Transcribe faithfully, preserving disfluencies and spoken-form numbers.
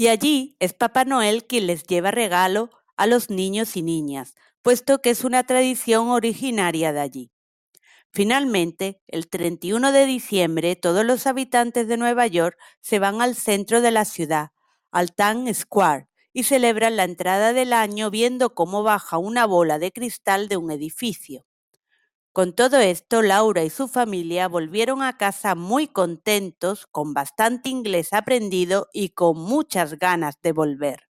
y allí es Papá Noel quien les lleva regalo a los niños y niñas, puesto que es una tradición originaria de allí. Finalmente, el treinta y uno de diciembre, todos los habitantes de Nueva York se van al centro de la ciudad, al Times Square, y celebran la entrada del año viendo cómo baja una bola de cristal de un edificio. Con todo esto, Laura y su familia volvieron a casa muy contentos, con bastante inglés aprendido y con muchas ganas de volver.